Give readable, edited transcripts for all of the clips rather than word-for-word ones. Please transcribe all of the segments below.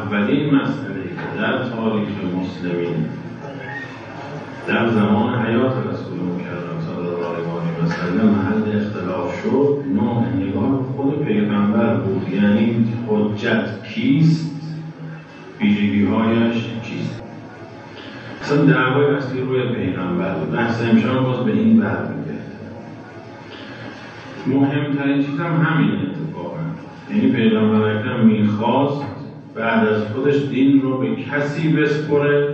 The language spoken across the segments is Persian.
اولین مسئله که در تاریخ مسلمین در زمان حیات رسول مکرم صلی الله علیه و سلم محل اختلاف شد، نوع نگاه خود پیغمبر بود. یعنی حجت کیست، ویژگی‌هایش چیست. اصلا دعوای اصلی روی پیغمبر بود. بحث امشان باز به این برمیگرده. مهمترین چیز هم همین اتفاقه. یعنی پیغمبر اکرم میخواست بعد از خودش دین رو به کسی بسپره.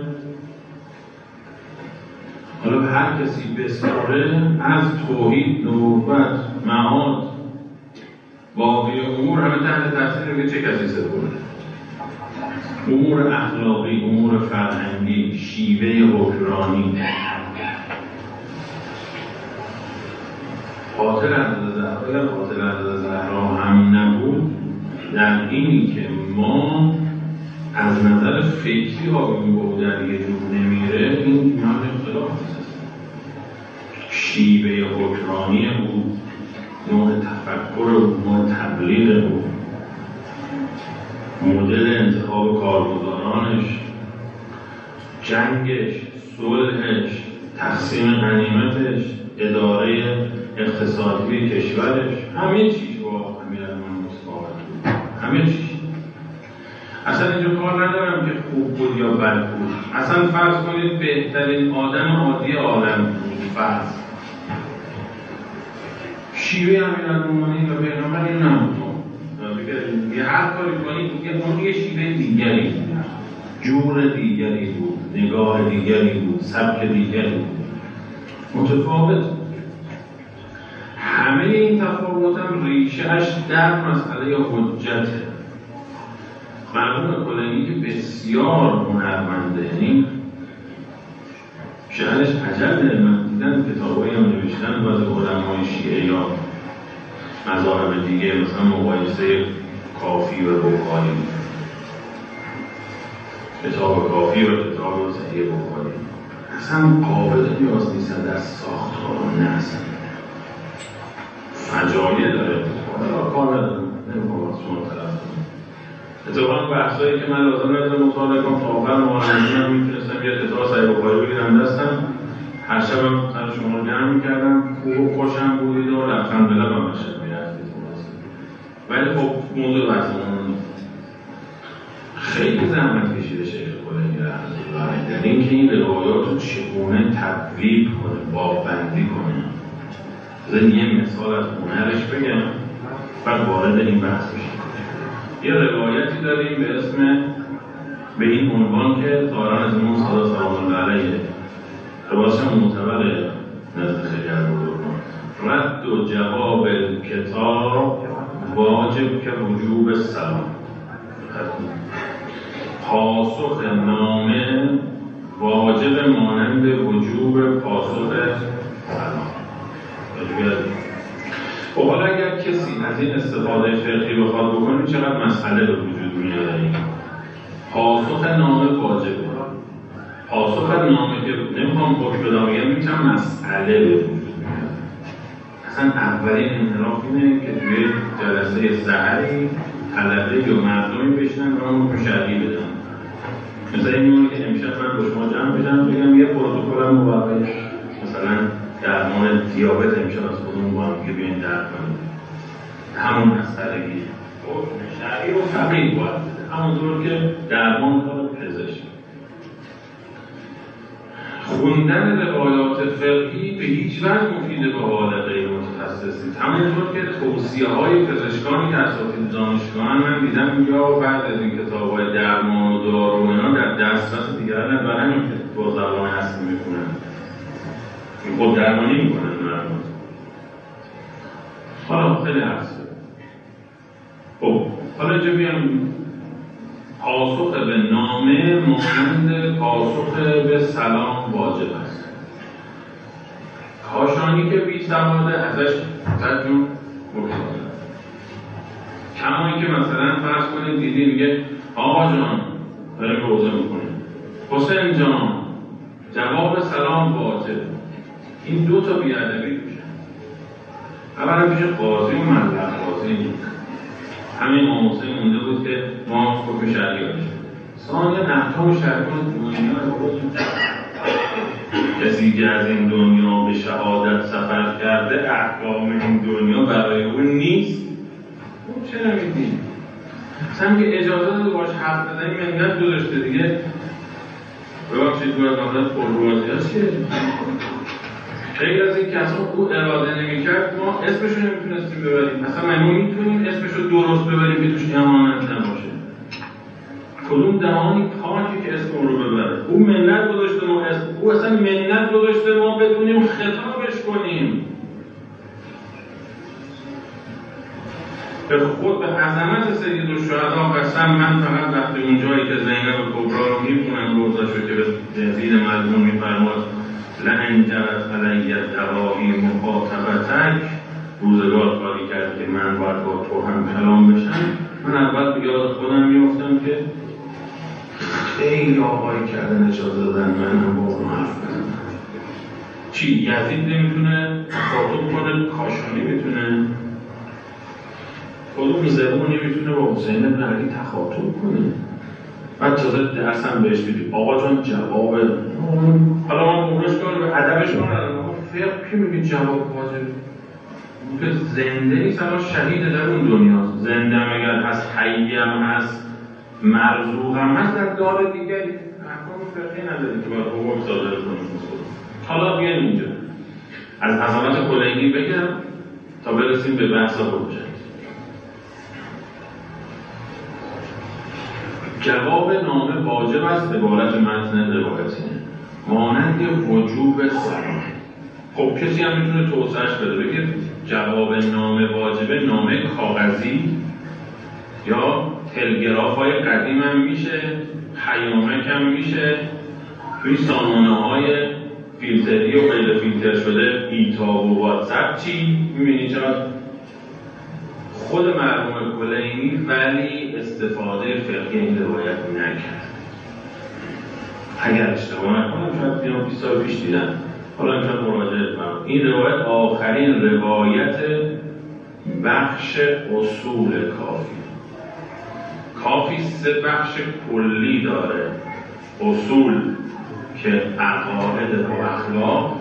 حالا به هر کسی بسپره، از توحید، نبوت، معاد، باقی امور همه تحت تاثیر که چه کسی سپره. امور اخلاقی، امور فرهنگی، شیوه حکمرانی. قاتل حضرت زهرا هم نبود در اینی که ما از نظر فکری آقایون با او در یه جور نمیره، این مرد اختلاف هست. شیوه حکمرانی بود، نوع تفکر بود، نوع تبلیغ بود، مدل انتخاب کارگزارانش، جنگش، صلحش، تقسیم غنیمتش، اداره اقتصادی کشورش، همه چیز با امیرالمومنین متفاوت بود. همه چیز. اصلا اینجا کار ندارم که خوب بود یا بد بود. اصلا فرض کنید بهترین آدم عادی عالم بود. فرض شیوه امیرالمومنین و پیغمبر این نبود. یه هر کاری کنید اون یه شیوه دیگری بود، جور دیگری بود، نگاه دیگری بود، سبک دیگری بود، متفاوت. همه این تفاوت هم ریشه‌اش در مسئله حجته. مرحوم کلینی که بسیار هنرمنده، یعنی شعرش عجب. من دیدم کتابایی هم نوشتن باز علمای شیعه یا مذاهب دیگه، مثلا مقایسه کافی و بخاری، کتاب کافی و کتاب صحیح بخاری، اصلا قابل قیاس نیستن در ساختار و نظم. فجایع داره. کار ندارم، نمی‌خوام از شما طرف کنم. اتفاقا بحثایی که من لازم ندارم مطالعه کنم، تا آخر معلمینم میتونستم یه کتاب صحیح بخاری بگیرم دستم، هر شبم سر شما رو گرم میکردم، خوشم بودید و لبخند به لبم بشد میرفتید. ولی خب موضوع بحثمون خیلی زحمت کشیده شیخ کلینی رحمة الله علیه در اینکه این روایات رو چگونه تبلیغ کنه، بابندی کنه. بذارید یه مثال از هنرش بگم بعد وارد این بحث بشیم. یه روایتی داریم به اسم، به این عنوان که طاهران از امام صادق سلام الله علیه، روایتش هم معتبره نزد خیلی از بزرگان، رد و جواب کتاب واجب که وجوب سلام، پاسخ نامه واجب مانند وجوب پاسخ سلام. و حالا اگر کسی از این استفاده فقهی بخواد بکنه چقدر مسئله به وجود میاد. پاسخ نامه واجبه. پاسخ نامه که نمیخوام حکم بدم بگم میتونم مسئله به وجود میاد. اصلا اولین انحراف اینه که توی جلسه سحری طلبه یا مردمی بشنن و اون حکم شرعی بدن. مثلا این میمونه که امشب من با شما جمع بشم بگم یه پروتکل موقعی مثلا درمان دیابت امشب از خودمون با هم دیگه بیاین درک کنیم. همون مسئلگی حکم شرعی و فقیه باید بده، همونطور که درمان کار پزشک. خوندن روایات فقهی به هیچ وجه مفید به حال غیر متخصص نیست. همونطور که توصیه‌های پزشکانی که اساتید دانشگاهن من دیدم یا بعد از این کتاب‌های درمان و دارو و اینا در دسترس دیگران برای همین که با زبان اصلی می‌خونن. خود درمانی میکنن مردم. حالا خیلی عرضه. خب حالا اینجا بیام پاسخ به نامه مانند پاسخ به سلام واجب است. کاشانی که بی سواده ازش تجون مکتاده. کما اینکه مثلا فرض کنید دیدی میگه آقا جان داریم روزه میکنیم، حسین جان جواب سلام واجب. این دو تا بیادبی میشه. اولا پیش قاضی و مطلق قاضی همین امام حسین مونده بود که ما حکم شرعی بشه. ثانیا احکام شرعی دنیا کسی که از این دنیا به شهادت سفر کرده احکام این دنیا برای اون نیست. اون چرا میدیم؟ مثلا که اجازه داده باش حرف بزنی منت گذاشته دیگه. ببخشید تو از نظر پرروازی هست که خیلی از این کسان او اراده نمی‌کرد ما اسمشو نمیتونستیم ببریم. مثلا ما میتونیم اسمشو درست ببریم که توش امانت نباشه. کدوم دهانی پاکی که اسم اون رو ببره؟ او منت گذاشته ما او اصلا منت گذاشته ما بتونیم خطابش کنیم. به خود به عظمت سیدالشهدا قسم من فقط وقتی اون جایی که زینب کبرا رو می‌خونم روزاشو که به یزید مظلوم می‌فرماد لئن جرت علی الدواعی مخاطبتک، روزگار کاری کرد که من باید با تو هم کلام بشم. من اول به یاد خودم میافتم که خیلی آقایی کردن اجازه دادن من هم با اون حرف بزنم. چی؟ یزید نمیتونه تخاطب کنه؟ کاشانی میتونه؟ کدوم زبون نمیتونه با حسین بن علی تخاطب کنه؟ بعد تازه درس هم بهش میدیم آقا جان جواب حالا ما مورش کنم به ادبش کنم فقه کی میگه جواب واجب که زنده نیست الان شهید در اون دنیاست. زنده هم اگر هست حی هم هست مرزوق هم هست در دار دیگری احکام فقهی نداری که باید حکم صادر کنیم. حالا بیایم اینجا از عظمت کلینی بگم تا برسیم به بحث حجت. جواب نامه واجب است عبارت متن روایتی مانند وجوب سلام. خب کسی هم میتونه توسعهش بده بگه جواب نامه واجبه نامه کاغذی یا تلگراف های قدیم هم میشه، پیامک هم میشه، توی سامانه های فیلتری و غیر فیلتر شده ایتاب و واتساپ چی؟ میبینی چرا خود مرحوم کلینی ولی استفاده فقهی این روایت نکرد. اگر اشتباه نکنم شاید 20 سال پیش دیدم، حالا امشب مراجعه کنم. این روایت آخرین روایت بخش اصول کافی 3 بخش کلی داره. اصول که عقاید و اخلاق،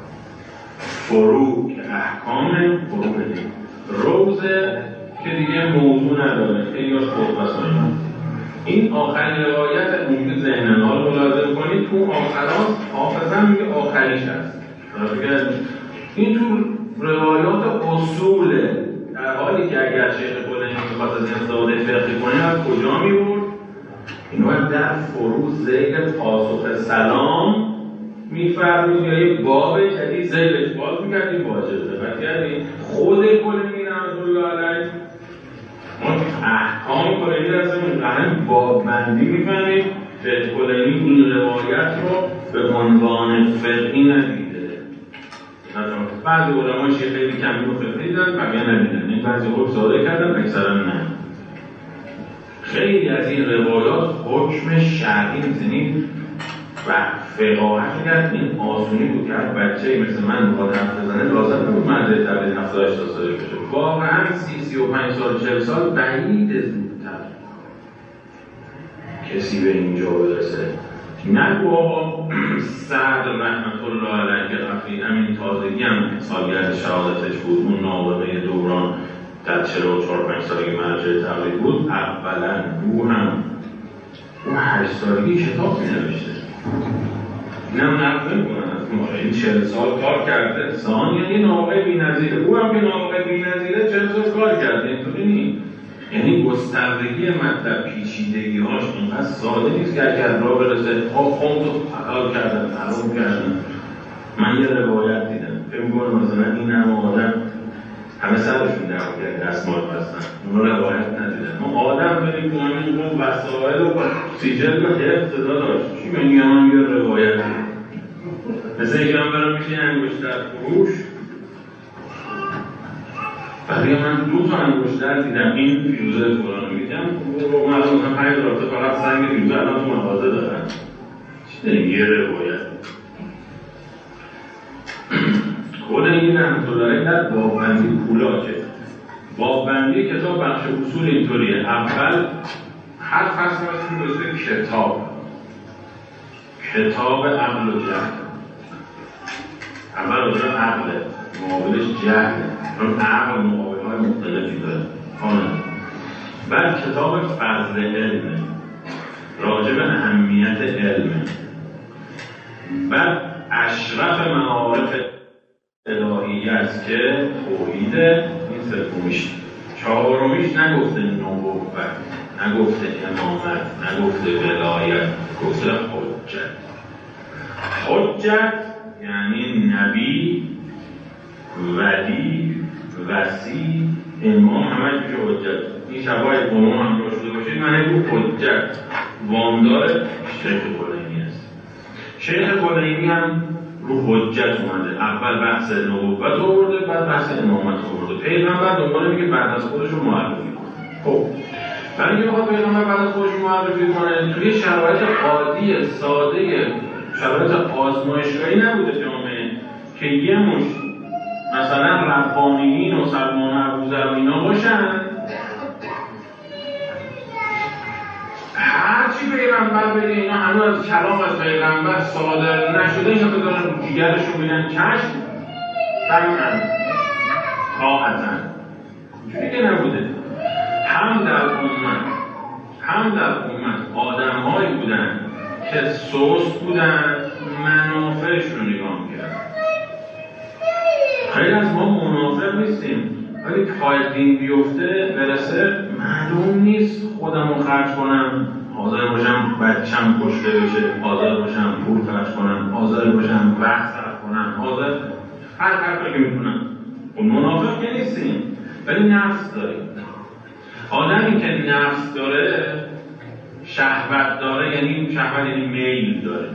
فروع که احکام، فروع دین، روزه که دیگه موضوع نداره خیلی هاش خودبسایی. این آخرین روایت اون ذهنن ها رو ملاحظه کنید تو آخراست حافظم میگه آخریش هست. این تو روایات اصوله در حالی که اگر شیخ کلینی میخواد از این استفاده فقهی کنه از کجا میبود؟ این باید در فروع ذیل پاسخ سلام میفرمید یا یک باب جدید ذیلش باز میکردیم واجبه. و یعنی خود کلینی رحمت الله علیه ما احکام کلینی هستیم همین باب بندی میفهمیم که کلینی این روایت رو به عنوان فقهی ندیده. بعضی علمای شیعه خیلی کمی رو فقهی دیدن بقیه ندیدن. این بعضی خوب ساده کردن اکثرا نه. خیلی از این روایات حکم شرعی میزنید و فقاهت کرد این آسونی بود که هر بچه‌ای مثل من بخواد حرف بزنه لازم نبود مدرسه تبدیل 78 سالش بشه. واقعا 35 سال 40 سال بعید زودتر کسی به اینجا برسه. نگو آقا سعد رحمت الله علیه رفیع همین تازگی هم سالگرد شهادتش بود، اون نابغه دوران در 44-5 سالگی مرجع تقلید بود. اولا او 8 سالگی کتاب می‌نوشته. اینم نقل نمی‌کنن از ما. این 40 سال کار کرده. ثانیاً یه نابغه بی‌نظیره. او هم که نابغه بی‌نظیره 40 سال کار کرده. اینطوری نیست. یعنی گستردگی مطلب پیچیدگی‌هاش اونقدر ساده نیست که اگر راه برسه خوند و حلال کردن، حرام کردن. من یه روایت دیدم. فکر می‌کنم مثلا این همه آدم همه سرشون در دستمال بستن. اونا روایت ندیدن. ما آدم بریم تو همین اون وسایل و سیجل و حفظ داشت. چی میگم من یه روایت دیدم. مثل اینکه من برم میشه انگشتر فروش. بقیه من 2 تا انگشتر دیدم این فیوزه فلان میگم. و من مثلا 5 رابطه فقط سنگ فیوزه الان تو مغازه دارن. چی داریم یه روایت. کلینی رحمت الله علیه در باب‌بندی پولاکه. باب‌بندی کتاب بخش اصول اینطوریه. اول هر فصل هست می‌رسه کتاب عقل و جهل. اول راجع عقل مقابلش جهل، چون عقل مقابل‌های مختلفی داره. بعد کتاب فضل علم، راجع به اهمیت علم. بعد اشرف معارف الهی است که توحید، این سومیش. چهارمیش نگفته نبوت، نگفته امامت، نگفته ولایت، گفته حجت یعنی نبی، ولی، وصی، امام، همه میشه حجت. این شبای امام هم رو شده باشید، من نگو حجت واندار شیخ کلینی است. شیخ کلینی هم رو حجت اومده. اول بحث نبوت آورده، بعد بحث امامت آورده. پیغمبر دنبال میگه بعد از خودش رو معرفی کنه. خب ولی اینکه بخواد پیغمبر بعد از خودش رو معرفی کنه، توی شرایط عادی ساده، شرایط آزمایشگاهی نبوده جامعه که یه مش مثلا ربانیین و سلمان ابوذر و اینا باشن، هرچی پیغمبر بگه اینا هنوز از کلام از پیغمبر صادر نشده، اینا بذارن رو جیگرشون بگن چشم سمعن طاعتن. اینجوری که نبوده. هم در امت آدم‌هایی بودن که سست بودن، منافعشون رو نگاه می‌کردن. خیلی از ما منافق نیستیم، ولی پای دین بیفته برسه معلوم نیست خودم رو خرج کنم، حاضر باشم بچم کشته بشه، حاضر باشم پول خرج کنم، حاضر باشم وقت صرف کنم، حاضر هر کاری که میتونم. اون منافق که نیستیم، ولی نفس داریم. آدمی که نفس داره، شهوت داره، یعنی شهوت یعنی میل داره.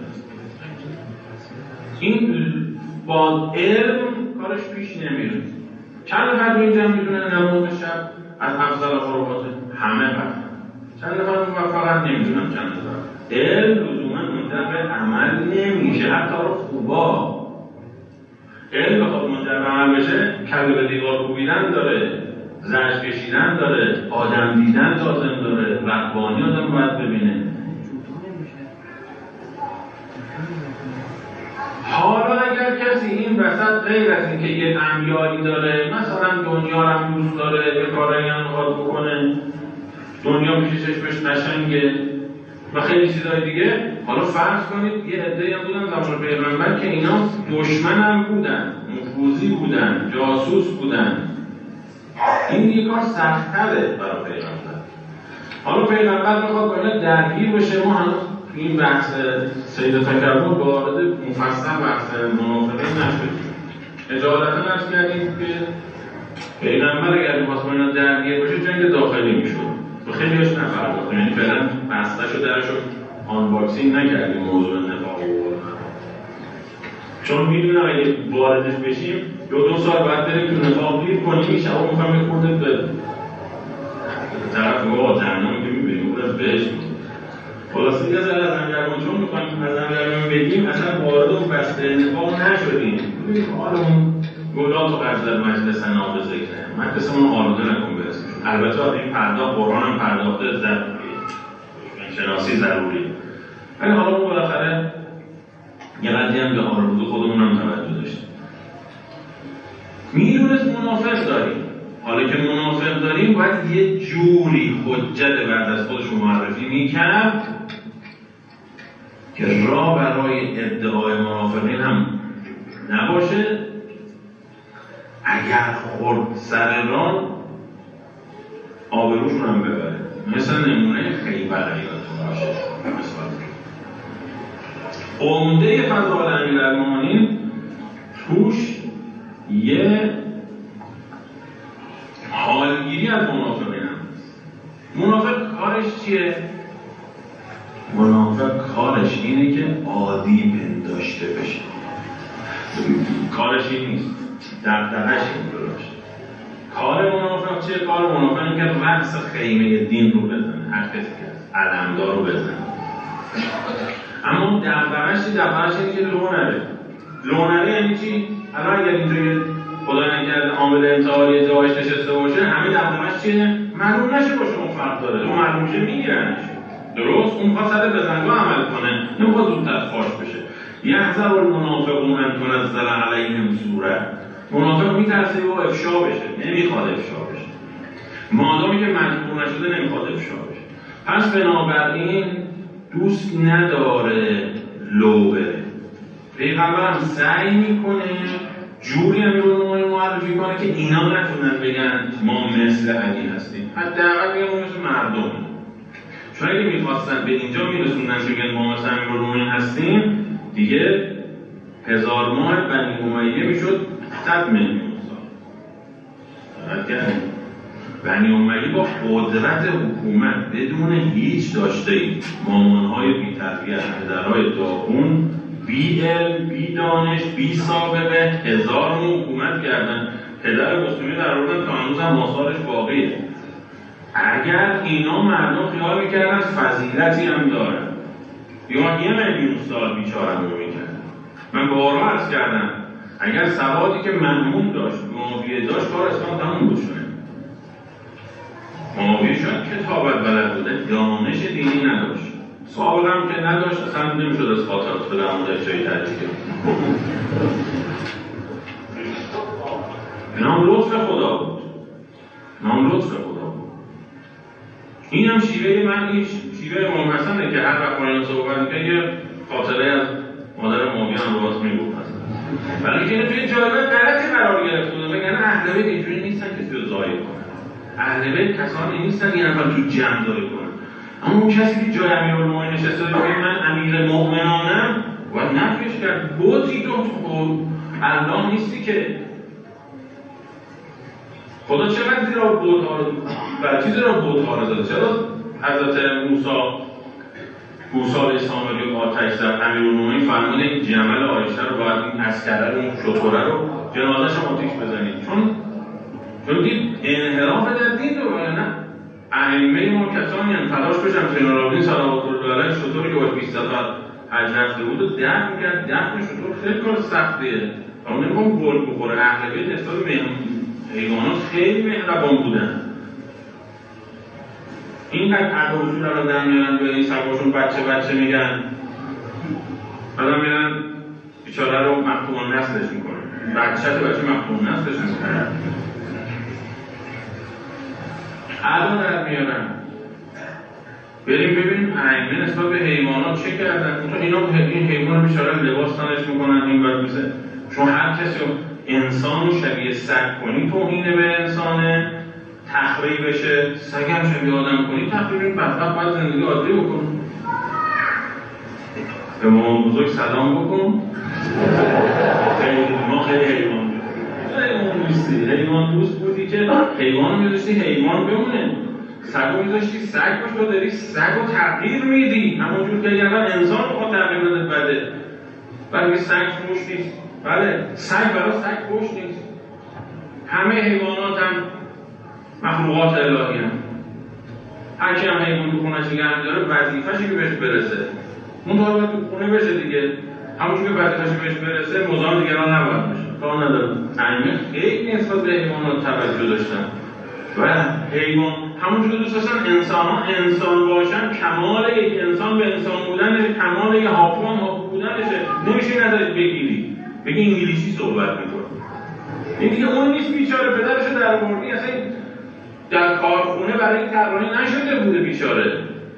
این با علم کارش پیش نمیره. چند نفر این جمع میدونن نماز شب از افضل خرافاته؟ همه بر. چند نفر فقط نمیدونن چند نفر. علم لزوما منجر به عمل نمیشه، حتی رو خوبا. علم بخواد منجر به عمل بشه، کله به دیوار کوبیدن داره، زجر کشیدن داره، آدم دیدن لازم داره، ربانی آدم باید ببینه. حالا اگر کسی این وسط غیر از اینکه یه امیالی داره، مثلا دنیا رو هم دوست داره، یه کارایی هم میخواد بکنه، دنیا میشه چشمش قشنگه و خیلی چیزای دیگه، حالا فرض کنید یه عده‌ای هم بودن زمان پیغمبر که اینا دشمن هم بودن، نفوذی بودن، جاسوس بودن. این دیگه کار سخت‌تره برای پیغمبر. حالا پیغمبر میخواد با اینا درگیر بشه. ما هنوز این بحث سید تکبر وارد مفصل بحث منافقین نشدیم. اجالتا نفس کردیم که پیغمبر اگر میخواست با اینا درگیر باشه جنگ داخلی میشد و خیلی هاش نفرماختیم، یعنی فعلا بحثش رو درش رو آنباکسینگ نکردیم موضوع نفاق و چون میدونم اگه واردش بشیم دو سال بعد بریم تو نفاق دیر کنیم، این شبا میخوام یه خورده به طرف ما جهنم که میبینیم بودن بهش خلاصه یه ذره از انگرمان چون میخوایم از انگرمان بگیم اصلا وارد و بسته نفاق نشدیم. حالا اون گلات و قرض در مجلس نام ذکره مجلسمون آلوده نکن برسیم. البته این پرداخت قرآن هم پرداخته شناسی ضروری، ولی حالا ما بالاخره یه قضیه هم به آلوده خودمون هم توجه داشتیم. میدونست منافق داریم. حالا که منافق داریم باید یه جوری حجت بعد از خودش معرفی میکرد که راه برای ادعای منافقین هم نباشه. اگر خورد سر راه آبروشون هم ببره. مثل نمونه خیبر یادتون باشه. عمده فضائل امیرالمومنین توش یه حالگیری از منافقین هم. منافق کارش چیه؟ منافق کارش اینه که عادی پنداشته بشه. کارش این نیست، دغدغه‌اش این درست. کار منافق چیه؟ کار منافق اینه که رأس خیمه دین رو بزنه، هر کسی که علمدار رو بزنه. اما دغدغه‌اش اینه که لو نره یعنی چی؟ الان اگر اینجوری خدا نکرده عامل انتحاری ازدواج نشسته باشه، همه دغدغه‌اش چیه؟ معلوم نشه با شما فرق داره. اون معلوم شه میگیرنش. درست؟ اون میخواد سر بزنگاه عمل کنه، نمیخواد زودتر فاش بشه. یحذر المنافقون ان تنزل علیهم سوره، منافق میترسه با افشا بشه، نمیخواد افشا بشه، مادامی که مجبور نشده نمیخواد افشا بشه. پس بنابراین دوست نداره لو بره. پیغمبر هم سعی میکنه جوری امیرالمومنین معرفی کنه که اینا نتونن بگن ما مثل علی هستیم، حداقل بگن ما مثل مردم. چون اگه میخواستن به اینجا میرسوندن بگن ما مثل امیرالمومنین هستیم، دیگه 1000 ماه بنی امیه میشد 100 میلیون سال. بنی امیه با قدرت حکومت بدون هیچ داشته‌ای، مامانهای بی تربیت، پدرهای داغون، بی علم، بی دانش، بی سابقه، 1000 ماه حکومت کردن. پدر مسلمی در آوردن تا هنوز هم آثارش باقیه. اگر اینا مردم خیال میکردن فضیلتی هم دارن، یا 1 میلیون سال بیچاره‌مون میکردن. من بارها عرض کردم اگر سوادی که مأمون داشت، معاویه داشت، کار اسلام تموم بشه. معاویه شاید کتابت بلد بوده، دانش دینی نداشت، سابقه هم که نداشت، اصلا نمیشد از خاطرات به درمودش جایی تحریک کرد. این هم لطف خدا بود، این هم شیوه من، این شیوه امام حسنه که هر وقت قرآن صحبت میکنه یه خاطره از مادر معاویه هم رو باز میگفت مثلا. ولی که توی جایگاه غلطی قرار گرفته بود، بگن اهل بیت اینجوری نیستن که توی ضایع کنن. اهل بیت کسانی نیستن یه نفر تو جمع ضایع کنن. اما اون کسی که جای امیرالمومنین نشسته بود که من امیر مؤمنانم و نفیش کرد. بوتی تو الله نیستی که خدا چقدر زیرا بوت‌ها رو برای چیزی را بوت‌ها رو داده؟ چرا حضرت موسی علیه السلام رو آتش زد؟ امیرالمومنین فرمود این جمل عایشه رو باید این عسکره رو، این شتره رو جنازه‌ش رو آتش بزنید، چون دید انحراف در دین رو. نه ائمه ما کسانی هم تلاش بشن زین العابدین صلوات الله علیه شطوری که باید 20 ساعت حج رفته بود و دفن می‌کرد. دفن شطور خیلی کار سختیه. اما نمی‌خوام گل بخوره. اهل بیت نسبت به حیوانات خیلی مهربان بودن. اینقدر ادا اصول رو در میارن به این سگاشون بچه میگن، بعدم میرن بیچاره رو مقطوع نسلش میکنن، بچه مقطوع نسلش میکنن، ادا در میارن. بریم ببینیم ائمه نسبت به حیوانات چه کردن. این حیوان رو بیچاره لباس تنش میکنن، این بعد میشه. چون هر کسی رو انسان رو شبیه سگ کنی توهین به انسانه، تخریب بشه. سگ هم شبیه آدم کنی تخریب، بدبخت باید زندگی عادی بکن. به مامان بزرگ سلام بکن. ما خیلی حیوان دوست بودی که حیوان میذاشتی حیوان بمونه، سگ رو میذاشتی سگ باش. تو داری سگ رو تغییر میدی، همونجور که اگر انسان رو تغییر بده بده. ولی سگ فوش نیست. بله سگ برای سگ فوش نیست. همه حیوانات هم مخلوقات الهی هم. هرچی هم حیوان تو خونه‌اش نگه می‌داره وظیفه‌شه که بهش برسه. اون تا باید تو خونه بشه دیگه. همونجور که وظیفه‌ش بهش برسه مزاحم دیگران نباید بشه. کار نداره. ائمه خیلی نسبت به حیوانات توجه داشتن. و حیوان همونجور که دوست داشتن انسان باشن، کمال یک انسان به انسان بودن، کمال یک حاکم بودنشه. نمیشه ندارید بگی انگلیسی صحبت میکنه. این دیگه اون نیست بیچاره، پدرشو در آوردی اصلا در کارخونه برای این طراحی نشده بوده بیچاره.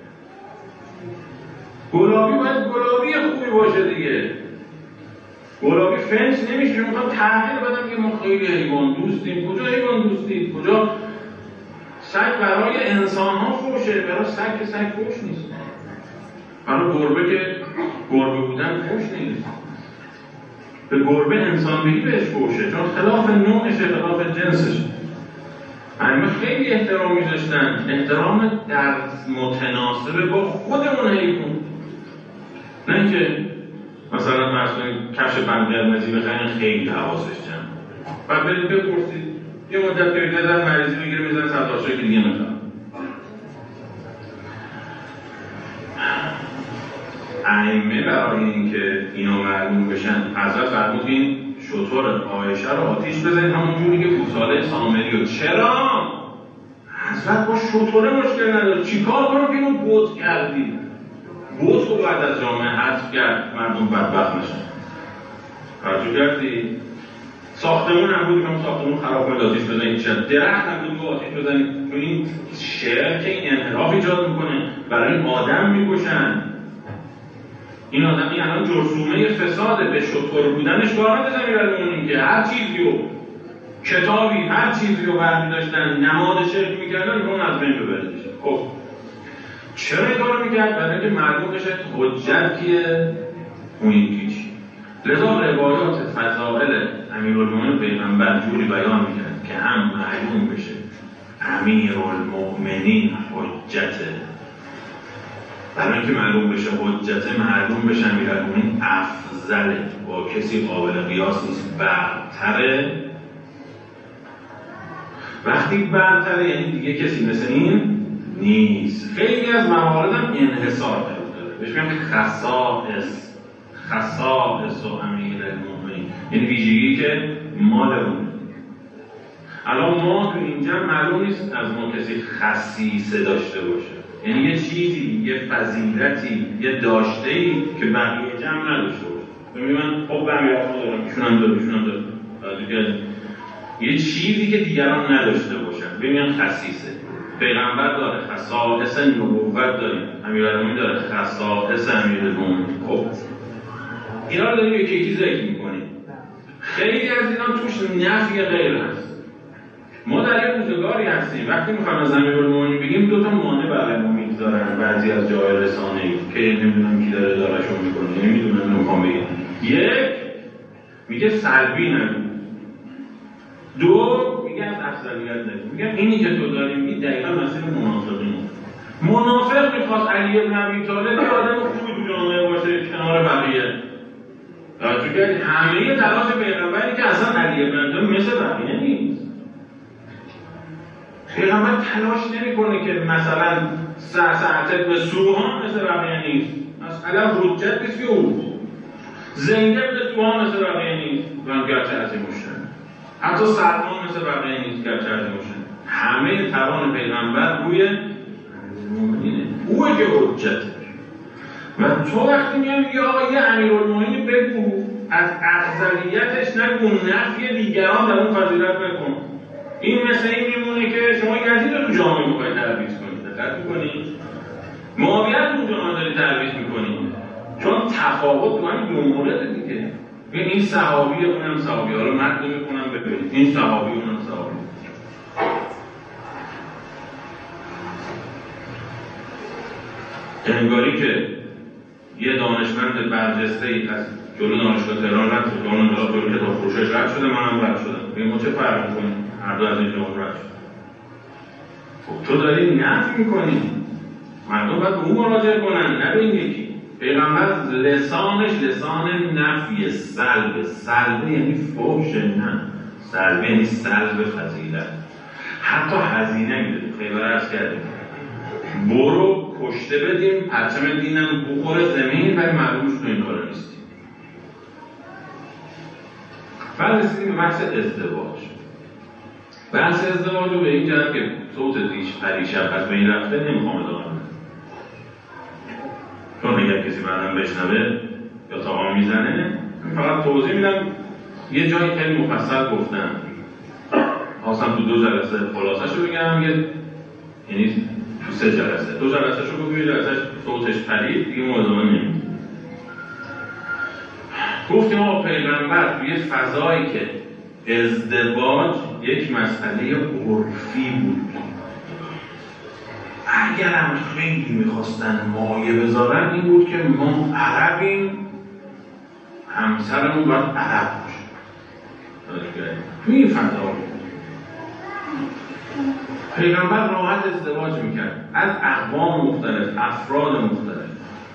گلابی باید گلابی خوبی باشه دیگه. گلابی فنس نمیشه. میخوام تغییر بدم که ما خیلی حیوان دوستیم. کجا حیوان دوستید؟ کجا سگ برای انسان ها فوشه، برای سگ که سگ فوش نیست. برای گربه که گربه بودن فوش نیست. به گربه انسان بگی بهش فوشه، چون خلاف نوعشه، خلاف جنسشه. ائمه خیلی احترام میذاشتن، احترام در متناسب با خودمون حیوان. نه اینکه مثلا فرض کنید کفش بند قرمزی بخرین خیلی حواسش جمع. بعد برید بپرسید یه مدت که دیدن مریضی میگیره میزنن سرداشایی که دیگه میخواد. ائمه برای اینکه اینا معلوم بشن حضرت فرمود این شطور عایشه رو آتیش بزنید همون جوری که گوساله سامری رو. چرا؟ حضرت با شطوره مشکل نداره، چیکار کنم که اینو بوت کردی؟ بوت رو بعد از جامعه حذف کرد مردم بدبخت نشن. توجه کردی؟ ساختمون هم بود که اون ساختمون خراب کنید آتیش بزنید، درخت هم بود که آتیش بزنید. چون این شعر که این انحراف ایجاد میکنه، برای آدم میکشن. این آدمی الان جرثومه فساده، به شطور بودنش کار نداشتن میبرمونیم که هر چیزی رو کتابی هر چیزی رو برمی داشتن نماد شرک میکردن اون از بین ببردش. خب چرا این کار میکرد؟ برای اینکه معلوم بشه حجت کیه؟ اون پیش. لذا روایات فضائل امیرالمومنین پیغمبر جوری بیان میکرد که هم معلوم بشه امیرالمومنین حجته، برای اینکه معلوم بشه حجته، معلوم بشه امیرالمومنین افضله، با کسی قابل قیاس نیست، برتره. وقتی برتره یعنی دیگه کسی مثل این نیست. خیلی از موارد هم انحصار داره، بهش میگم خصائص و امیرالمومنین، یعنی ویژگی که مال اون. الان ما تو اینجا معلوم نیست از ما کسی خصیصه داشته باشه، یعنی یه چیزی، یه فضیلتی، یه داشته‌ای که بقیه جمع نداشته باشه. ببین من خب امیرالمومنین دارم، ایشون هم داره. یه چیزی که دیگران نداشته باشن ببین خصیصه. پیغمبر داره خصائص نبوت داره، امیرالمومنین داره خصائص امیرالمومنین. خب اینا رو داریم یکی ذکر می‌کنیم. خیلی از اینا توش نفی غیر هست. ما در یه روزگاری هستیم وقتی می‌خوایم از امیرالمومنین بگیم دو تا مانع برای ما می‌ذارن بعضی از جای رسانه‌ای که نمی‌دونم کی داره دارشون می‌کنه، نمی‌دونم می‌خوام بگم. یک میگه سلبی نگو. دو میگه از افضلیت نگو. میگم اینی که تو داری میگی دقیقاً مسیر منافقینه. منافق میخواد علی بن ابی طالب یه آدم خوبی تو جامعه باشه کنار بقیه. راجعه همه تلاش پیغمبری که اصلا علی بن ابی طالب مثل بقیه نیست. پیغمبر تلاش نمیکنه که مثلا ساعت به سوها مثل بقیه نیست. مثلا حجت نیست که او زنده به سوها مثل بقیه نیست. من گرچه از این مشتن حتی سلمان مثل بقیه نیست گرچه از این مشتن. همه توان پیغمبر روی مومنینه، اوه که حجته. و تو وقتی میگی آقا یه امیرالمومنین بگو، از افضلیتش نگو، نفی دیگران در اون فضیلت بکن. این مثل این میمونه که شما یزید رو تو جامعه میخوای ترویج کنید. دقت میکنید؟ معاویه رو تو جامعه داری ترویج میکنید، چون تفاوت تو همین دو مورد دیگه. این صحابی اونم صحابی، حالا متن میکنم ببینید این صحابی اونم صحابی. انگاری که یه دانشمند برجسته‌ای از جلو دانشگاه تهران رد شد، اون جلو کتاب فروشش رد شده، منم رد شدم. ببین ما چه فرق می‌کنیم؟ هر دو از این جامعه رد شد. خب تو داری نفی می‌کنی. مردم باید به اون مراجعه کنن، نه به این یکی. پیغمبر لسانش لسان نفی، سلب یعنی فحش، نه سلب یعنی سلب فضیلت. حتی هزینه میدادیم، خیلی عرض کردیم برو کشته بدیم پرچم دینم بخوره زمین، ولی معلومش تو این کارا نیستیم. بعد رسیدیم به بحث ازدواج. بحث ازدواج رو به این جهت که صوت پریشب از بین رفته نمیخوام ادامه بدم، چون اگر کسی بعدم بشنوه یا تاقام میزنه. فقط توضیح میدم، یه جایی خیلی مفصل گفتم، خواستم تو 2 جلسه خلاصه‌شو بگم، یعنی تو 3 جلسه، 2 جلسه شو بگم، یه جلسه صوتش پرید دیگه ما ادامه نمیدیم. گفتیم آقا پیغمبر توی فضایی که ازدواج یک مسئله عرفی بود، اگرم خیلی میخواستن مایه بذارن این بود که ما عربیم، همسرمون باید عرب باشه. توی این فضا پیغمبر راحت ازدواج میکرد از اقوام مختلف، افراد مختلف.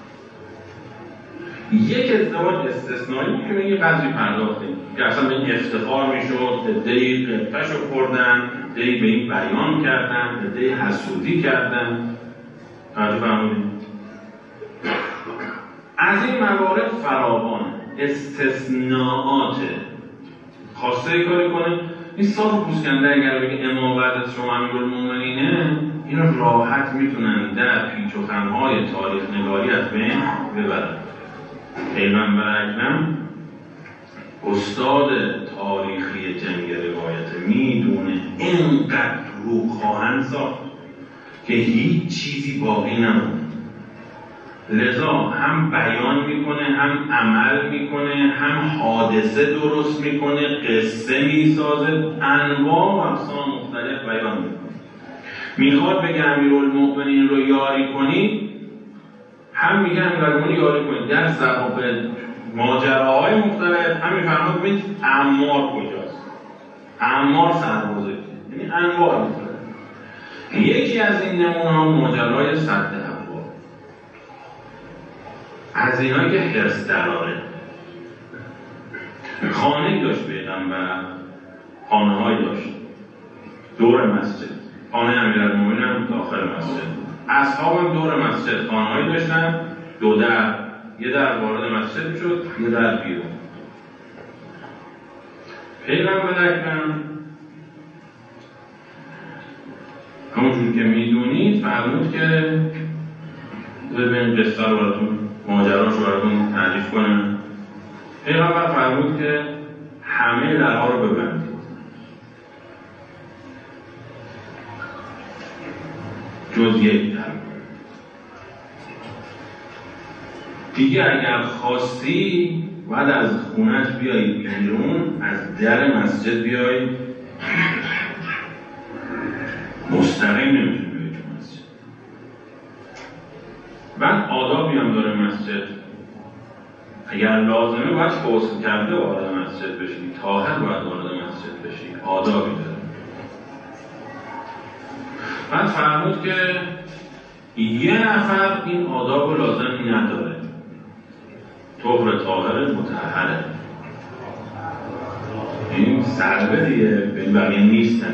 یک ازدواج استثنایی بود که به این قضیه پرداختیم که اصلا به این افتخار میشد، عده‌ای قبطه‌شو خوردن، عده‌ای به این بیان کردن، عده‌ای حسودی کردن. توجه فرمودید؟ از این موارد فراوان، استثناءات. خواسته کاری کنه این صاف پوسکنده اگر بگه امام بعد از شما امیرالمومنینه، اینو راحت میتونن در پیچ و خم‌های تاریخ نگاری از بین ببرن. پیغمبر اکرم استاد تاریخی جنگ روایت میدونه اینقدر رو خواهند ساخت که هیچ چیزی باقی نمونه. لذا هم بیان میکنه، هم عمل میکنه، هم حادثه درست میکنه، قصه میسازه، انواع و اقسام مختلف بیان میکنه. میخواد بگه امیرالمؤمنین رو یاری کنید، هم میگه امیرالمؤمنین یاری کنید در زبان ماجراهای مختلف. هم میفرماد ببینید عمار کجاست، عمار سربازه، یعنی انواع مختلف. یکی از این نمونه ها ماجرای سد ابواب، از اینایی که حرص دراره. خانه داشت پیغمبر، خانه های داشت دور مسجد، خانه امیرالمومنین هم داخل مسجد، اصحاب هم دور مسجد خانه هایی داشتن، دو در، یه در وارد مسجد میشد، یه در بیرون. پیغمبر اکرم همونجور که میدونید فرمود که ببین قصه رو براتون، ماجراش رو براتون تعریف کنم. پیغمبر فرمود که همه درها رو ببندید جز یک در. دیگه اگر خواستی باید از خونت بیایی بیرون، از در مسجد بیایی، مستقیم نمیتونی بیایی تو مسجد. بعد آدابی هم داره مسجد، اگر لازمه باید غسل کرده وارد مسجد بشی، طاهر باید وارد مسجد بشی، آدابی داره. بعد فرمود که یه نفر این آداب رو لازم نداره، طهر طاهر مطهره، این سربه دیگه به این بقیه نیستن.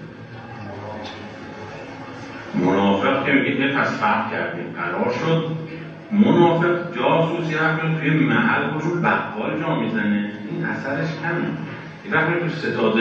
منافق که میگه پس فرق کردیم، قرار شد منافق جاسوسی هم توی محل خودشو بقال جا میزنه، این اثرش کمه. این وقتی تو ستاد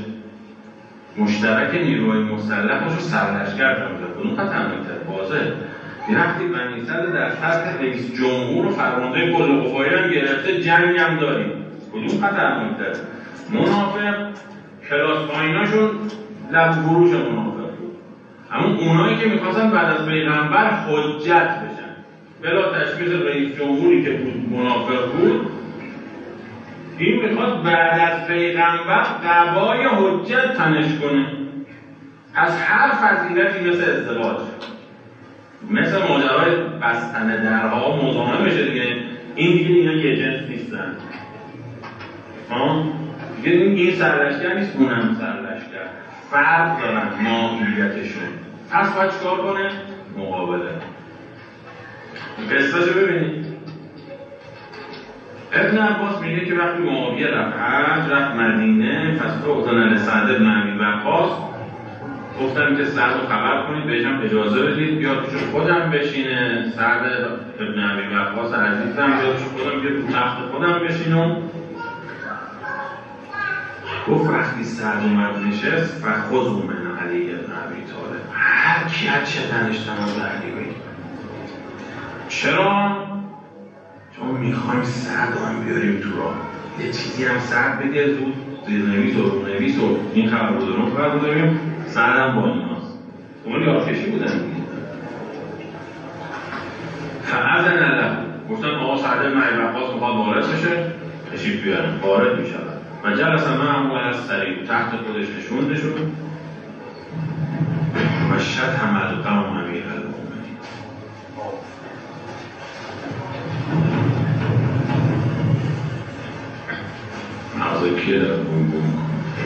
مشترک نیروهای مسلح خودشو سرلشکر جا میزنه، کدوم خطر میتر واضح. یه وقتی بنی صدر در سطح رئیس جمهور و فرمانده کل قوای هم گرفته، جنگ هم داریم، کدوم خطر میتر؟ منافق کلاس پاییناشون لب فروش منافق بود، اما اونایی که میخواستن بعد از پیغمبر حجت بشن، بلا تشخیص رئیس جمهوری که بود منافق بود، این میخواد بعد از پیغمبر قبای حجت تنش کنه. از هر فضیلتی مثل ازدواج، مثل ماجرای بستن درها مزاحم بشه دیگه، این دیگه اینا یه جنس نیستن. دیگه این سرلشکر نیست، اونم سرلشکر، فرق دارن ماهیتشون. پس باید چکار کنه؟ مقابله. قصه‌شو ببینید. ابن عباس میگه که وقتی معاویه رفت مدینه، فاستأذن لسعد بن ابی وقاص، گفتم که سعد رو خبر کنید، بهش هم اجازه بدید بیاد پیش خودم بشینه. سعد ابن ابی وقاص عزیزم بیاد پیش خودم، بیاد تو تخت خودم بشینم. گفت وقتی سعد اومد نشست، فخذوا من علی بن ابی طالب، هر کی هر چه تنش تمام علی بگید. چرا؟ چون میخوایم سعد رو هم بیاریم تو راه، یه چیزی هم سعد بگه، زود زیرنویس و این خبر بود رو خبر بوداریم، سعد هم با ایناست. اون یارکشی بودن دیگه. فاذن له، گفتن آقا سعد بن ابی وقاص میخواد وارد بشه، تشریف بیارن. وارد میشود و جلس معه علی السریر، تحت خودش نشوندشون و شتم القوم امیرالمؤمنین. مغزه کیه داره بوم بوم.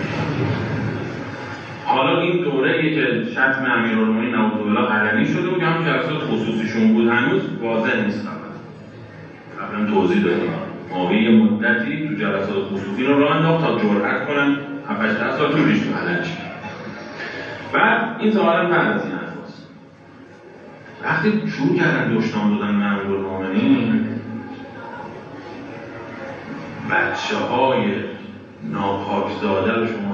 حالا این دوره‌ای که شتم امیرالمؤمنین نعوذبالله علنی شده بود، هم جلسات خصوصیشون بود، هنوز واضح نیست. قبلا توضیح دادیم معاویه مدتی تو جلسات خصوصی رو راه انداخت تا جرأت کنن 7-8 سال طولش علنی شد. بعد این ظاهرا بعد از این حرفاست. وقتی شروع کردن دشنام دادن به امیرالمؤمنین، بچه‌های ناپاکزاده رو شما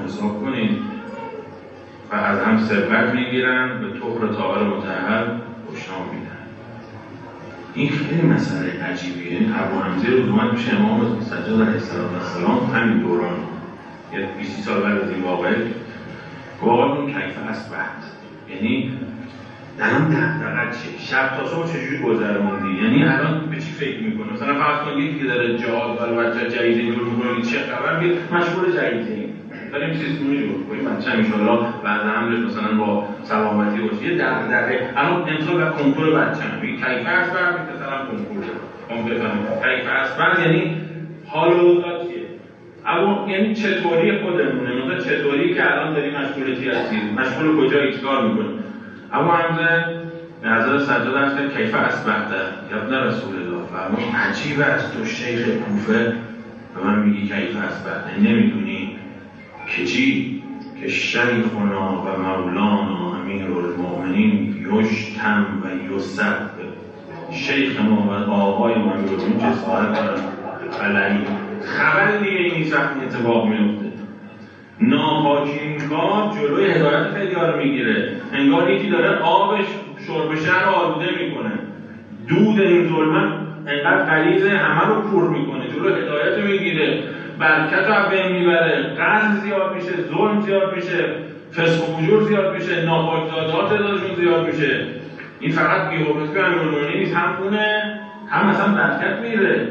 حساب کنید و از هم ثروت میگیرن، به طهر طاهر مطهر دشنام میدن. این خیلی مسئله عجیبیه. یعنی ابو حمزه روز اومد پیش امام سجاد علیه السلام همین دوران، یه 20 سال بعد از این واقعه، واقعا کیف اصبحت، یعنی الان دقیقا شب تا صبح چجوری گذروندی؟ یعنی الان به چی فکر میکنه؟ مثلا فرض کن یکی که داره جهاد و بچه جریده جور میکنه، چه خبر بیاد مشغول جریده ایم داریم سیستمی رو کنیم، بچه انشالله بعد همش مثلا با سلامتی باشه. یه دقیقه الان امسال و کنکور بچه هم کیف اصبحت مثلا کنکوره هم بفهمیم کیف اصبحت یعنی حال و روزا چیه؟ اما یعنی چطوری خودمونه، مثلا چطوری که الان داری مشغول چی هستی؟ مشغول کجایی چیکار میکنی؟ اما همزه به حضرت سجاد هست که کیف اصبحته یبن رسول الله فرمود عجیبه از تو شیخ کوفه به من میگی کیف اصبحته، نمیدونی که چی؟ که شیخنا و مولانا امیرالمؤمنین یشتم و یسب، شیخ ما و آقای ما امیرالمؤمنین جسارت دارن علیه. خبر دیگه این نیست وقتی اتفاق میفته. ناپاکینگاه جلوی هدایت خیلی ها رو میگیره، انگار یکی داره آب شرب شهر رو آلوده میکنه، دود این ظلمت انقدر غلیظه همه رو کور میکنه، جلوی هدایت رو میگیره، برکت رو از بین میبره، قتل زیاد میشه، ظلم زیاد میشه، فسق و فجور زیاد میشه، ناپاکزاده‌ها تعدادشون زیاد میشه. این فقط بی‌حرمتی امیرالمؤمنین نیست، هم اونه هم مثلا برکت میره.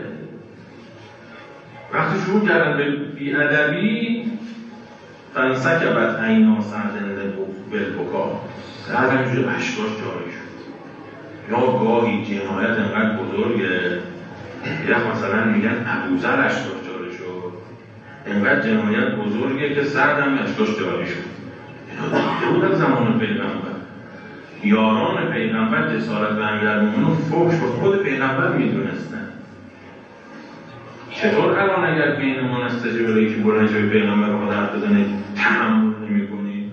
وقتی شروع کردن به بی‌ادبی فانسکبت عینا سعد بالبکا، سعد همینجور اشکاش جاری شد. یا گاهی جنایت انقدر بزرگه، یه مثلا میگن ابوذر اشکاش جاری شد، انقدر جنایت بزرگه که سعد هم اشکاش جاری شد. اینا دیده بود از زمان پیغمبر، یاران پیغمبر جسارت به امیرالمؤمنین فحش به خود پیغمبر میدونستن. چطور الان اگر بین منستجیب رو یکی بلند شوی پیغمبر رو حرف بزنه تحمل نمی‌کنی؟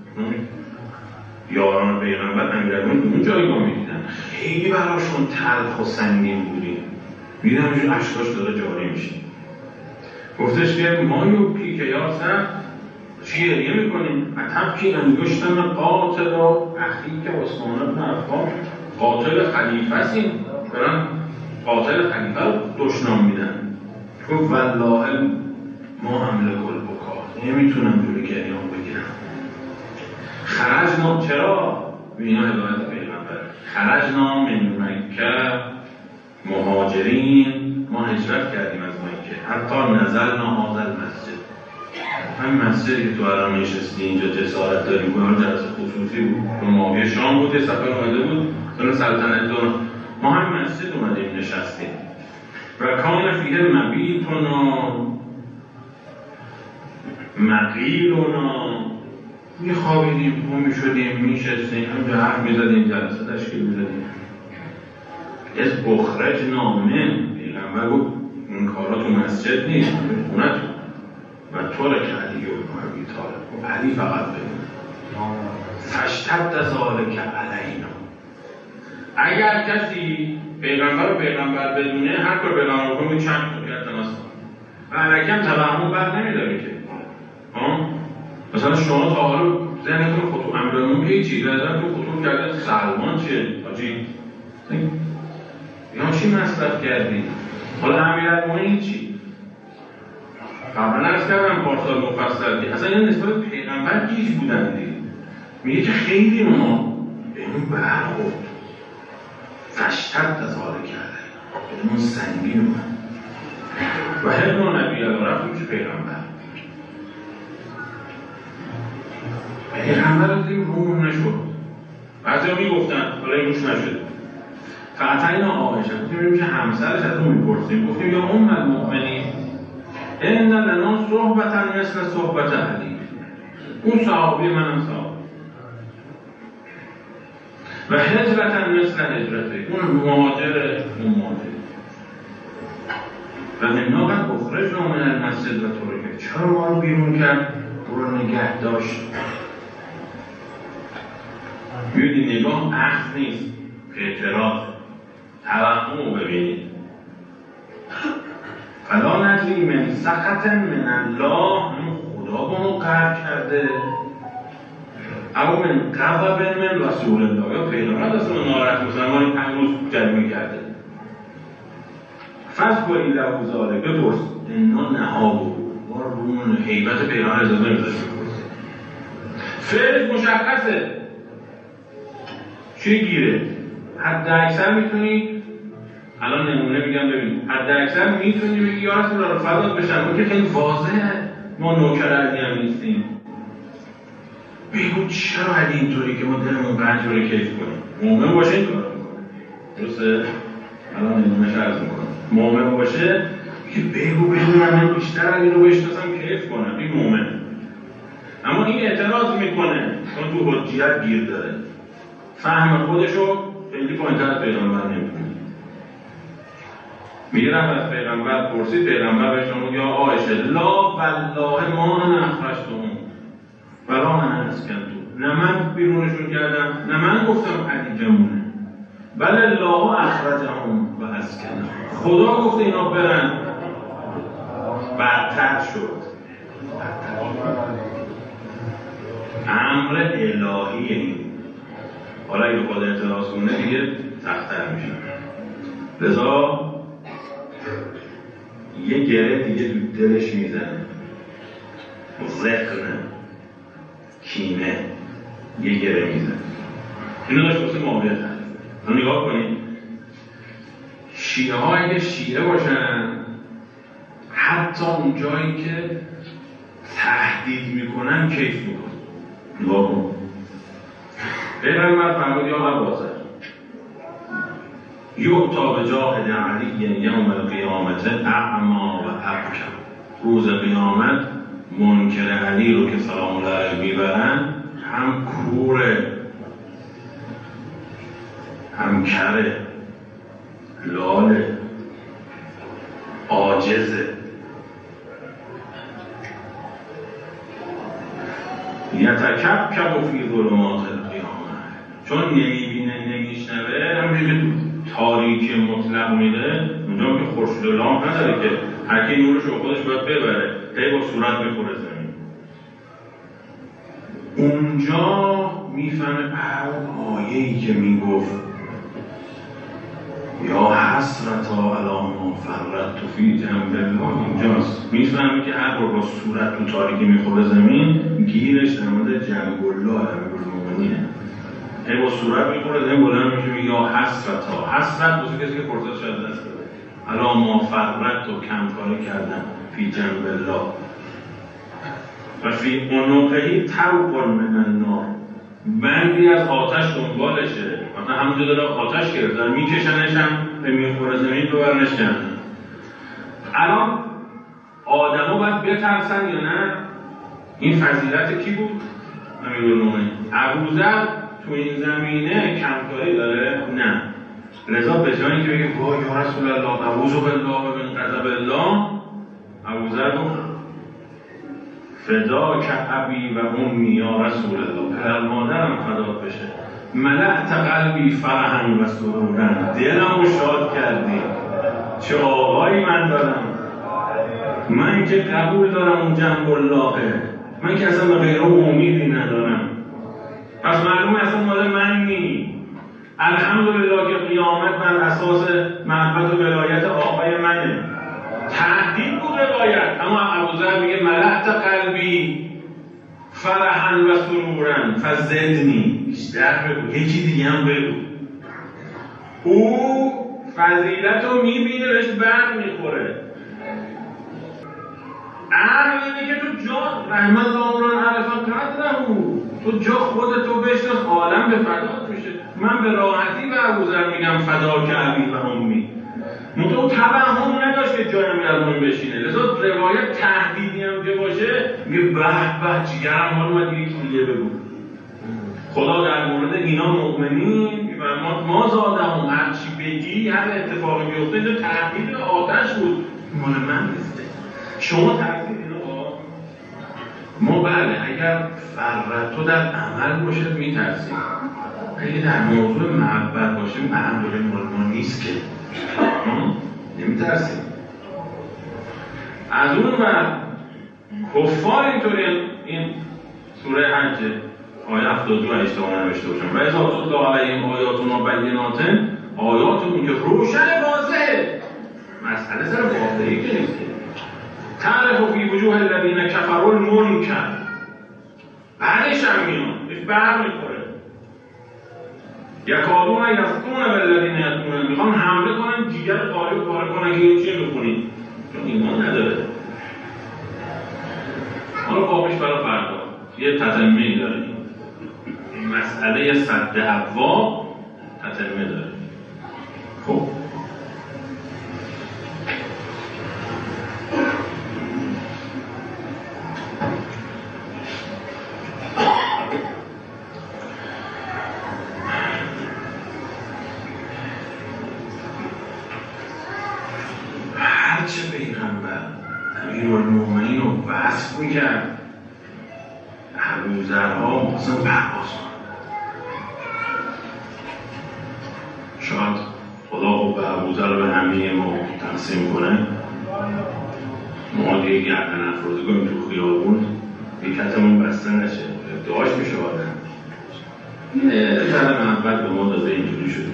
یاران پیغمبر امیرالمؤمنین اون جایگاه می‌دیدن، خیلی براشون تلخ و سنگین بودیم، می‌دیدن همینجور اشکاش داره جاری میشه. گفتش که ما یوکی که یاسر چی گریه می‌کنیم؟ اتبکی انگشتم قاتل و اخی که عثمان بن عفان قاتل خلیفه هستیم، برن قاتل خلیفه رو دشنام میدن. گفت والله ما حمله کل بکار، نمیتونم جوری گریان بگیرم. خرجنا، چرا؟ بینا هدایت پیغمبر، خرجنا من مکه مهاجرین، ما هجرت کردیم از مکه، حتی نزلنا هذا المسجد، همین مسجدی که تو الان نشستی اینجا جسارت داری کنه، جلسه خصوصی بود، تو معاویه شام بود، سفر اومده بود سال سلطنت دوران، ما همین مسجد اومدیم نشستیم. و کان فیه مبیتنا مقیلنا، میخوابیدیم، ما میشدیم، میشستیم، همینجا حرف میزدیم، جلسه تشکیل میزدیم. از اخرجنا من، پیغمبر گفت این کارا تو مسجد نیست، خونه تو. و طور که علی و ابی طالب و علی فقط بدون فشتد ذالک علینا. اگر کسی پیغمبر رو پیغمبر بدونه، هر کار پیغمبر رو کنه چند تا التماس کنه و علکم توهم بر نمیداره که مثلا شما تا حالا ذهنتون خطور امیرالمؤمنین که چیزی ازن تو خطور کرده سلمان چیه؟ حاجی یا چی مصرف کردی؟ حالا امیرالمؤمنین چی؟ قبلا عرض کردم پارسال مفصل دی اصلا این نسبت پیغمبر گیج بودن دی، میگه که خیلی ما به اون برخورد فشتد ذالک علینا، به اون سنگین اومد و هرنا نبی علا رفت میشه پیغمبر. پیغمبر رو دیم رومون نشد، بعضی ها میگفتن حالا روش نشد. فعتینا آقایشه گفتیم میشه همسرش از اون میپرسیم، گفتیم یا ام المؤمنین این لنا صحبتا مثل صحبت علی، اون صحابی منم صحابی، و هجرتا مثل هجرته، اون مهاجره اون مهاجره. و منا قد اخرجنا من المسجد و ترکه، چرا ما رو بیرون کرد؟ او رو نگه داشت. بیدی نگاه اخذ نیست، اعتراض، توهم رو ببینید. فلا ندری من سخط من الله، خدا عذاب ما رو قرد کرده، اما من غضب من رسول الله، یا پیغمبر دست من ناراحت مثلا ما این 5 روز جریمه کرده. فذکری له ذلک، بپرس انا نهابه، ما رو هیبت پیغمبر اجازه نمیذاره بپرسه. فعلش مشخصه چی گیره؟ حد اکثر میتونی الان نمونه میگم ببین، حد اکثر میتونی بگی یا رسول الله فدات بشم، اون که خیلی واضحه ما نوکر علی هم نیستیم. بگو چرا علی اینطوری که ما دلمون رنج رو کیف کنیم؟ مومن باشه این کار میکنه، درسته؟ الان نمونهش عرض میکنم، مومن باشه که بگو من بیشتر علی رو بشناسم کیف کنم، این مومن. اما این اعتراض میکنه چون تو حجیت گیر داره، فهم خودشو خیلی پایین‌تر از پیغمبر نمی‌کنه. میرم از پیغمبر پرسید، پیغمبر بهش فرمود یا عایشه لا والله ما انا اخرجتهم ولا من اسکنتو، نه من بیرونشون کردم نه من گفتم علی جمونه، بل الله اخرجهم و اسکنهم، خدا گفته اینا برن. بدتر شد، امر الهی این. حالا اگه خدا اعتراض کنه دیگه سخت‌تر میشه. لذا یه گره دیگه تو دلش میزنه، ذقنه، کینه، یه گره میزنه. اینو داشت واسه معاویه تعریف. نگاه کنید، شیعه ها اگه شیعه باشن حتی اون جایی که تهدید میکنن کیف میکنن. نگاه کن، پیغمبر فرمود یا ابوذر یؤتی بجاهد علی یوم القیامت اعما و ابکم، روز قیامت منکر علی رو که سلام الله علیه میبرن هم کوره هم کره، لاله، عاجزه. یتکبکب فی ظلمات القیامه، چون نمیبینه نمیشنوه، همینجوری که تاریکی مطلق میده، اونجا که خورشید و لامپ نداره که هر کی نورش رو خودش باید ببره، هی با صورت میخوره زمین. اونجا میفهمه اون آیه‌ای که میگفت یا حسرتا علی ما فرطت فی جنب الله، اینجاست. میفهمه که هر بار با صورت تو تاریکی میخوره زمین، گیرش در مورد جنب الله امیرالمومنینه. ای با صورت میخوره زمین، بلند میشه یا حسرتا، حسرت واسه کسی که فرصتش از دست بده، علی ما فرطت و کمکاری کردم فی جنب الله و فی عنقه طوق من النار، بندی از آتش دنبالشه، مثلا همونجا داره آتش گرفتن میکشنش، هم به میخوره زمین رو برنشن. الان آدم ها باید بترسن یا نه؟ این فضیلت کی بود؟ امیرالمومنین. ابوذر تو این زمینه کمکاری داره؟ نه. لذا به جایی که بگه وای یا رسول الله اعوذ بالله من غضب الله، ابوذر گفت فداک ابی و امی یا رسول الله، پدر مادرم فدات بشه، ملأت قلبی فرحا و سرورا، دلمو شاد کردی، چه آقایی من دارم، من که قبول دارم اون جنب اللهه، من که اصلا به غیره امیدی ندارم، پس معلومه اصلا مال من نی. الحمدلله که قیامت بر اساس محبت و ولایت آقای منه. تهدید بود روایت، اما ابوذر میگه ملأت قلبی فرحا و سرورا فزدنی، بیشتر بگو، یکی دیگه هم بگو. او فضیلت رو میبینه بهش برد میخوره. عقل اینه که تو جا رحمت الله عرفا قدره، تو جا خودتو بشناس، عالم به فدات میشه. من به راحتی به ابوذر میگم فداک ابی و امی، منطقه توهم نداشت که جای امیرالمومنین بشینه. لذا روایت تهدیدی هم که باشه میگه به به جیگرم حال اومد یکی دیگه بگو. خدا در مورد اینا مؤمنین ما زادهم، هر چی بگی هر اتفاقی بیفته، اینجا تهدید آتش بود، مال من نیسته. شما تهدید اینا ما بله اگر فرطو در عمل باشه میترسیم، اگه در موضوع محبت باشه معمولی مال ما نیست که نمیترسیم. از اون وقت کفار اینطوری. این سوره حج آیه 72 اشتباه نوشته باشم و اذا تتلی علیهم آیاتنا بینات، آیاتمون که روشن واضحه، مسئله سر واضحی که نیست. تعرف فی وجوه الذین کفروا المنکر، بعدش هم میان بهش برمیخوره. یکادون یسطون بالذین یتلون، میخوان حمله کنن جیگر قاری رو پاره کنن که این چیه بکنید چون ایمان نداره. حالا باقیش برای فردا یه تتمه‌ای داره. این مسئله صد ابواب تتمه داره. خب هرچه پیغمبر امیرالمومنین رو وصف میکرد، ابوذرها مخواستن پرواز کنن. شاید خدا به ابوذر به همه ما تقسیم کنه، ما دیگه گردن افرازی کنیم تو خیابون یکتمون بسته نشه، ادعاش میشه آدم. یه ذره محبت به ما داده اینجوری شده.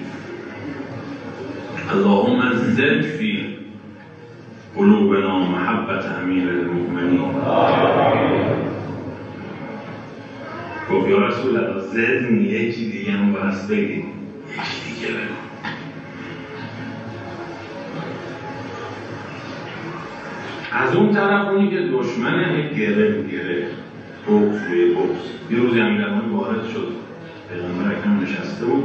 اللهم زد فی قلوبنا محبت امیر المؤمنین. گفت یا رسول الله زدنی یکی دیگه هم بس بگید، یکی دیگه بگو. از اون طرف اونی که دشمنه گره بغض روی بغض. یه روزی امیرالمومنین وارد شد، پیغمبر اکرم نشسته بود،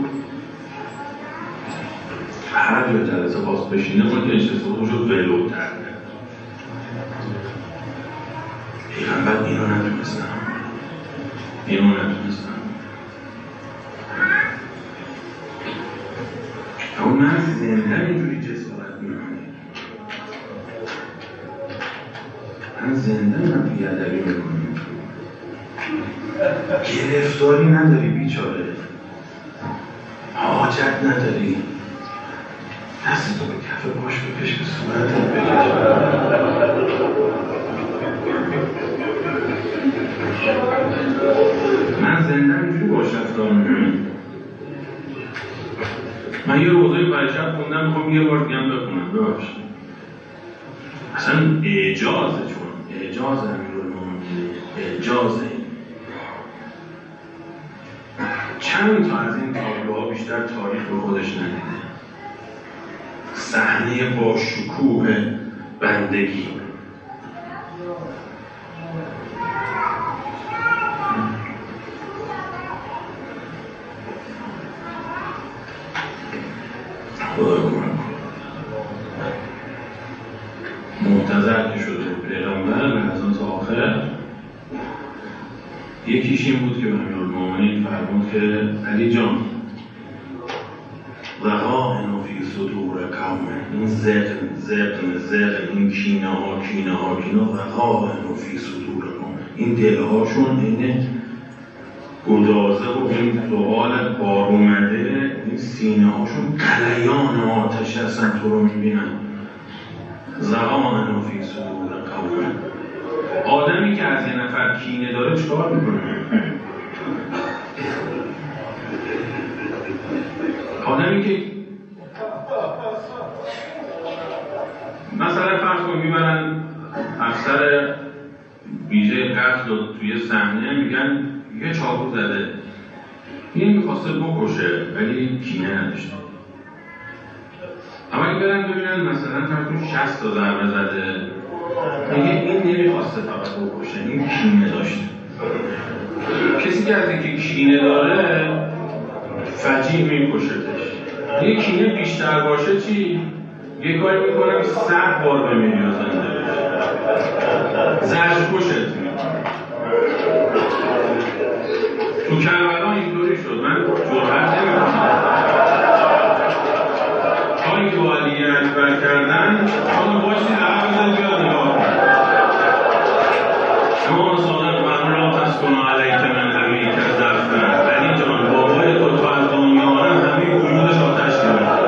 هر جا جلسه باز بشینه اون که نشسته بود شد ولو تر. پیغمبر اینو نتونستم اما من زنده اینجوری جسارت میکنه، من زنده من بیادبی میکنم. گرفتاری نداری بیچاره، حاجت نداری، دستتو به کف پاش بکش به صورتت بکش. من زنده اینجوری باش رفتار میکنم. من یه روزه پریشب خوندم، میخوام یه بار دیگه هم بخونم، ببخشید. اصلا اعجازه، چون اعجاز امیرالمومنین، اعجازه. چند تا از این تابلوها بیشتر تاریخ به خودش ندیده. صحنه با شکوه بندگی. منتظر که شده پیغمبر به لحظات آخر، یکیش این بود که امیرالمومنین فرمود که علی جان رقائن فی صدور قوم، این زغن این کینه ها رقائن فی صدور قوم، این دلهاشون این گدازه و این سؤال بار اومده، این سینه هاشون قلیان آتش هستن، تو رو میبینن. زغان فی صدور قوم. آدمی که از یه نفر کینه داره چکار میکنه؟ آدمی که مثلا فرض کن میبرن افسر ویژه قتل رو توی صحنه میگن یه چاقو زده، این میخواسته بکشه ولی کینه نداشته. اما اگه برن ببینن مثلا فرض کن 60 تا ضربه زده، میگه این نمیخواسته فقط بکشه، این کینه داشته. کسی که از اینکه کینه داره فجیع میکشتش. یه کینه بیشتر باشه چی؟ یه کاری میکنم 100 بار بمیری و زنده بشه، زجر کشت میکنم. تو کربلا اینطوری شد. من جرأت نمیکنم تا این که علی اکبر کردن خانم باشی لحظه بزن بیاد نگاه امام صادق من را تسکن علیک من همیک زفر. علی جان بابای تو تا از دنیاره همه وجودش آتش گرفت.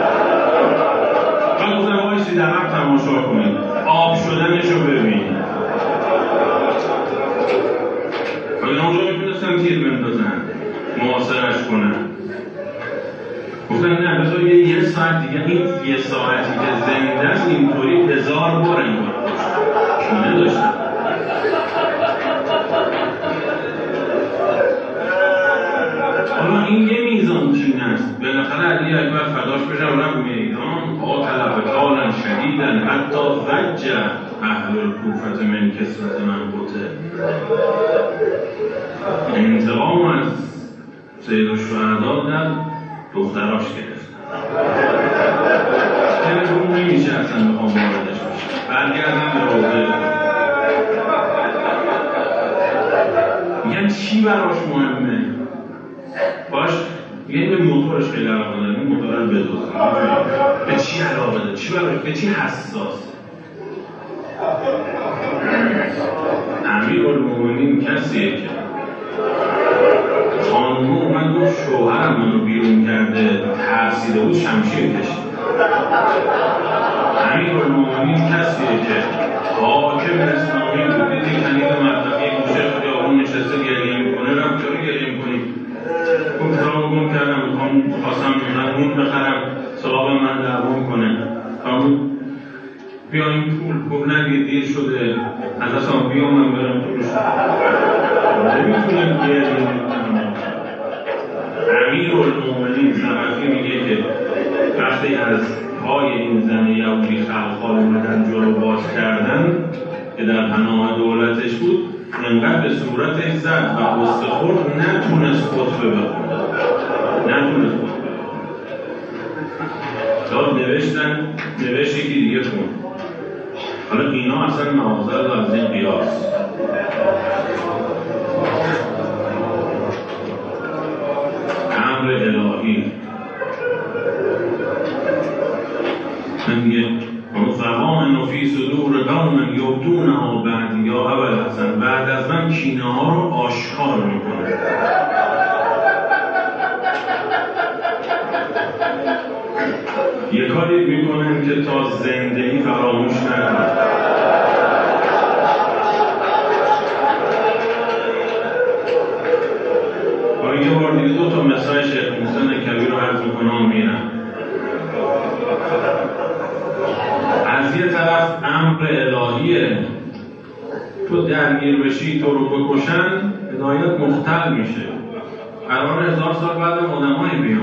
من گفتم بایستی در حق تماشا کنید، آب شدنشو ببین. ولی اونجا میتونستن تیر بندازن، محاصرش کنن. گفتن نه بذار یه ساعت دیگه، این یه ساعتی که زنده است اینطوری 1000 بار این بار کینه داشتن. حالا این یه میزان کینه است. بالاخره علی اکبر فداش بشه و رفت میدان قاتل قتالا شدیدا حتی ضج اهل الکوفة من کسرت من قتل. انتقام از سید الشهدا در دختراش گرفتن. تلفن نمیشه اصلا بخوام واردش بشه. برگردم به روزه. میگن چی براش مهمه؟ باش یعنی به موتورش خیلی علاقه داره، این موتور رو بدوزن. به چی علاقه داره؟ چی براش؟ به چی حساس؟ امیرالمومنین کسیه که خانم اومد گفت شوهرم منو بیرون کرده، ترسیده بود شمشیر کشید. امیرالمومنین کسیه که حاکم اسلامی بود، دیدی کنید مطلب یک گوشه خیابون نشسته گریه میکنه، رفت چرا گریه میکنی؟ گفت را گم کردم، خواستم نون بخرم، صاحب من دعوا میکنه. بیا این پول، گفت نگه دیر شده، از اصلا بیا من برم پولش نمیتونم گریه میکنم. امیرالمومنین سبقی میگه که وقتی از پای این زن یهودی خلخال اومدن جلو باز کردن که در پناه دولتش بود، انقدر به صورتش زد و قصه خورد نتونست خطبه بخونه، نتونست خطبه بخونه. نوشت یکی دیگه خون. حالا اینا اصلا معاذالله از این قیاس. امر الهی میگه فقامن فی صدور قوم یبدونها بعد یا ابوالحسن، بعد از من کینه ها رو آشکار میکنه. یه کاری میکنن که تا زندگی فراموش نکنن. یه بار دیگه 2 تا مثال شیخ محسن کبیر رو عرض میکنم میرم. از یه طرف امر الهیه، تو درگیر بشی تو رو بکشن، هدایت مختل میشه. قرار 1000 سال بعد آدمایی بیان.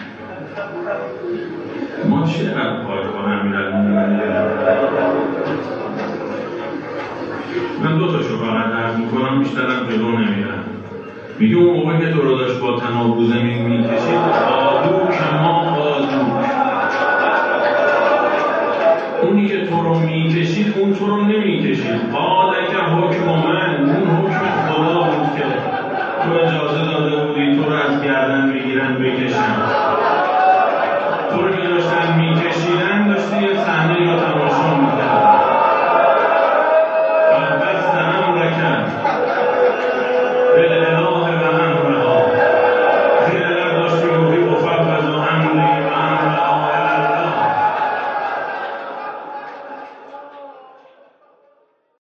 ما چقدر پای کنم میرم. من 2 تاشو فقط عرض میکنم، بیشترم جلو نمیرم. میگه اون موقع که تو رو داشت با تنابو زمین میکشید، آدو کما آدو، اونی که تو رو میکشید اون تو رو نمیکشید. آدکه حکم من، اون حکم خدا بود که تو اجازه داده بودی تو رو از گردن بگیرن بکشن. تو رو که داشتن میکشیدن داشتی یه صحنه رو تماشا میکرد.